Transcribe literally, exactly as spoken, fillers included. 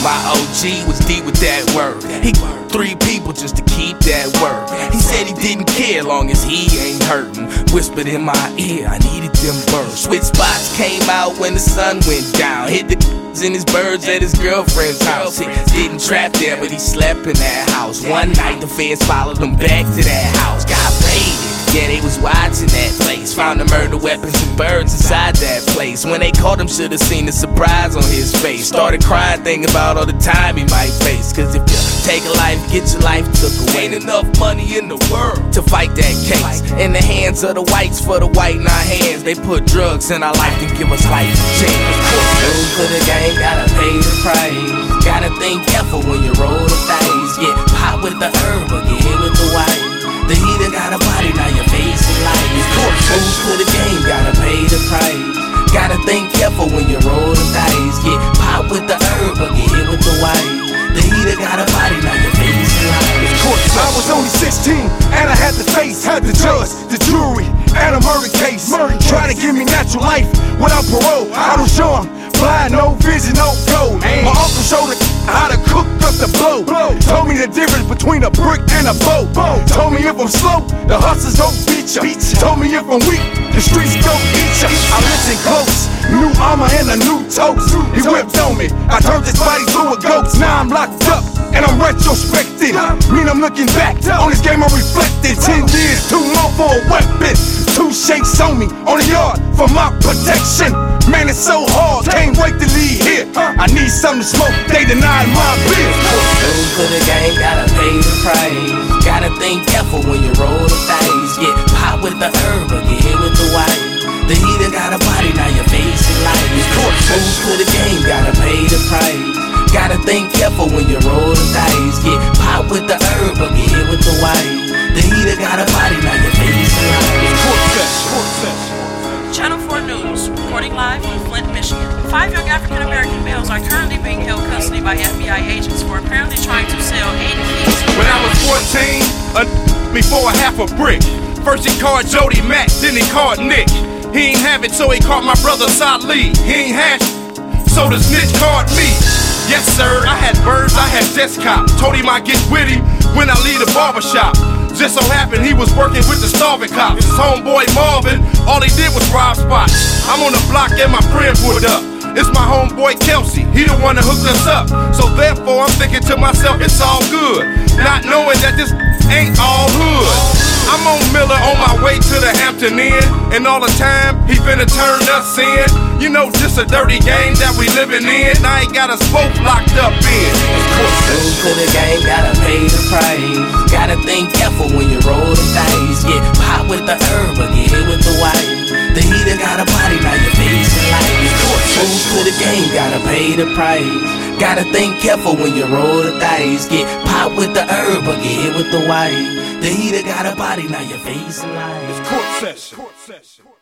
My O G was deep with that word. He three people just to keep that word. He said he didn't care long as he ain't hurting. Whispered in my ear, I needed them birds. Switch spots came out when the sun went down. Hit the in his birds at his girlfriend's house. He didn't trap there, but he slept in that house. One night the feds followed him back to that house. Got raided, yeah, they was watching that place. Found the murder weapons and birds inside that place. When they caught him, should've seen the surprise on his face. Started crying, thinking about all the time he might face. Cause if you take a life, get your life took away. Ain't enough money in the world to fight that case. In the hands of the whites for the white in our hands. They put drugs in our life to give us life change. Rules for the game, gotta pay the price. Gotta think careful when you roll the dice. Get pop with the herb or get hit with the white. The heater got a body, now you're facing life. Rules for the game, gotta pay the price. Gotta think careful when you roll the dice. Get pop with the herb or get hit with the white. The heater got a body, now you're facing life. I was only sixteen, and I had to face, had the judge, the jury, and a murder case. Try to give me natural life without parole. I was young, blind, no vision, no gold. My uncle showed me how to cook up the blow. Told me the difference between a brick and a bow. Told me if I'm slow, the hustlers gon' beat ya. Told me if I'm weak, the streets gon' eat ya. I listened close, new armor and a new toast. He whipped on me, I turned his body to a ghost. Now I'm locked up, and I'm retrospecting. Mean I'm looking back, on this game I'm reflecting. Ten years, two more for a weapon. Two shakes on me, on the yard, for my protection. Man, it's so hard, can't wait to leave here. I need something to smoke, they denied my beer. Rules for the game, gotta pay the price. Gotta think careful when you roll the dice. Get pop with the herb or get hit with the white. The heater got a body, now you're facing life. Rules for the game, gotta pay the price. Gotta think careful when you roll the dice. Get pop with the herb or get hit with the white. The heater got a body, now you're facing life. Channel four News, reporting live from Flint, Michigan. Five young African-American males are currently being held custody by F B I agents for apparently trying to sell eight keys. When I was fourteen, a me for a half a brick. First he called Jody Mack, then he called Nick. He ain't have it, so he called my brother Salih. He ain't had so the snitch called me. Yes, sir, I had birds, I had desk cop. Told him I'd get with him when I leave the barbershop. Just so happened he was working with the starving cops. His homeboy Marvin, all he did was rob spots. I'm on the block and my friend pulled up. It's my homeboy Kelsey, he the one that hooked us up. So therefore I'm thinking to myself, it's all good. Not knowing that this ain't all hood. I'm on Miller on my way to the Hampton Inn. And all the time, he finna turn us in. You know, just a dirty game that we living in. I ain't got us both locked up in. Rules for the game, gotta pay the price. Gotta think careful when you roll the dice. Get pop with the herb or get hit with the white. The heater got a body, now you're facing life. Rules for the game, gotta pay the price. Gotta think careful when you roll the dice. Get pop with the herb or get hit with the white. The heater got a body, now you're facing life. It's court session. Court session.